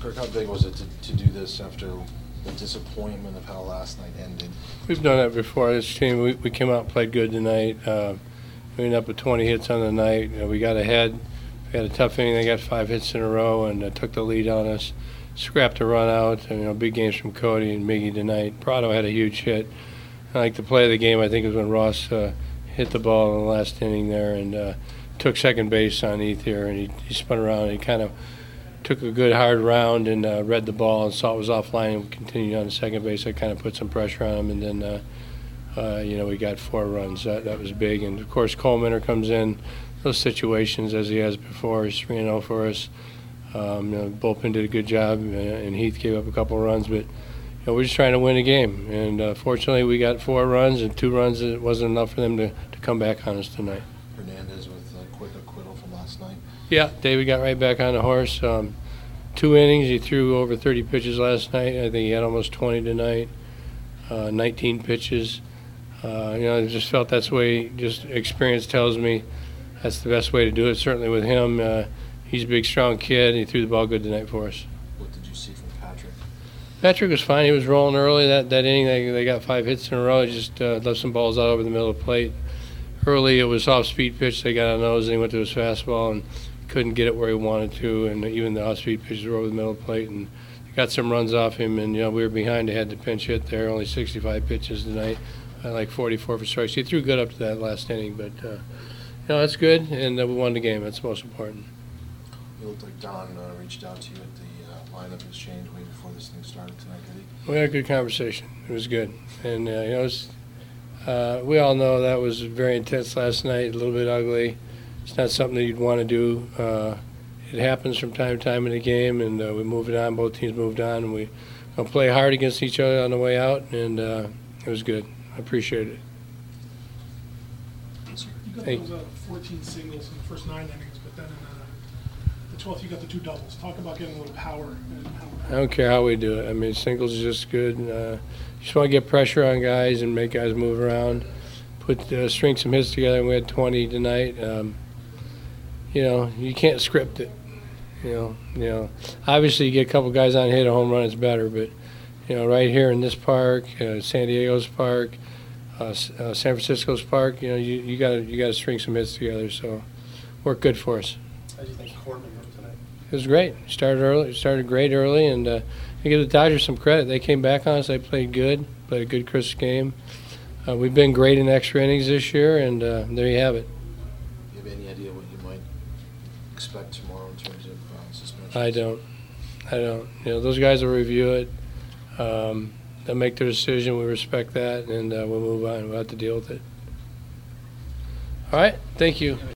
Kirk, how big was it to do this after the disappointment of how last night ended? We've done that before. This team, we came out and played good tonight. We ended up with 20 hits on the night. We got ahead. We had a tough inning. They got 5 hits in a row and took the lead on us. Scrapped a run out. And, big games from Cody and Miggy tonight. Prado had a huge hit. I like the play of the game, I think, was when Ross hit the ball in the last inning there and took second base on Ethier, and he spun around and he kind of took a good hard round and read the ball and saw it was offline and continued on to second base. I kind of put some pressure on him, and then we got 4 runs. That was big. And of course Coleman comes in those situations as he has before. He's 3-0 for us. Bullpen did a good job, and Heath gave up a couple of runs, but we're just trying to win a game. And fortunately we got 4 runs, and 2 runs, it wasn't enough for them to come back on us tonight. Hernandez with a quick acquittal from last night. Yeah, David got right back on the horse. 2 innings. He threw over 30 pitches last night. I think he had almost 20 tonight. 19 pitches. I just felt that's the way. Just experience tells me that's the best way to do it. Certainly with him, he's a big, strong kid. He threw the ball good tonight for us. What did you see from Patrick? Patrick was fine. He was rolling early. That inning, they got 5 hits in a row. He just left some balls out over the middle of the plate. Early, it was off-speed pitch. They got on those, and he went to his fastball and couldn't get it where he wanted to. And even the off-speed pitches were over the middle of the plate, and got some runs off him. And we were behind. They had the pinch hit there. Only 65 pitches tonight, like 44 for strikes. He threw good up to that last inning, but that's good. And we won the game. That's most important. It looked like Don reached out to you at the lineup exchange way before this thing started tonight, did he? We had a good conversation. It was good, and we all know that was very intense last night, a little bit ugly. It's not something that you'd want to do. It happens from time to time in the game, and we moved on. Both teams moved on, and we play hard against each other on the way out, and it was good. I appreciate it. You got those 14 singles in the first 9 innings, but then in the 12th you got the 2 doubles. Talk about getting a little power. And I don't care how we do it. I mean, singles is just good. You just want to get pressure on guys and make guys move around. String some hits together, and we had 20 tonight. You can't script it. Obviously you get a couple guys on hit a home run, it's better. But right here in this park, San Diego's park, San Francisco's park, you got to string some hits together. So worked good for us. How do you think Corbin looked tonight? It was great. Started great early, and I give the Dodgers some credit. They came back on us. They played good, played a good, crisp game. We've been great in extra innings this year, and there you have it. Do you have any idea what you might expect tomorrow in terms of suspensions? I don't. Those guys will review it. They'll make their decision. We respect that, and we'll move on. We'll have to deal with it. All right. Thank you.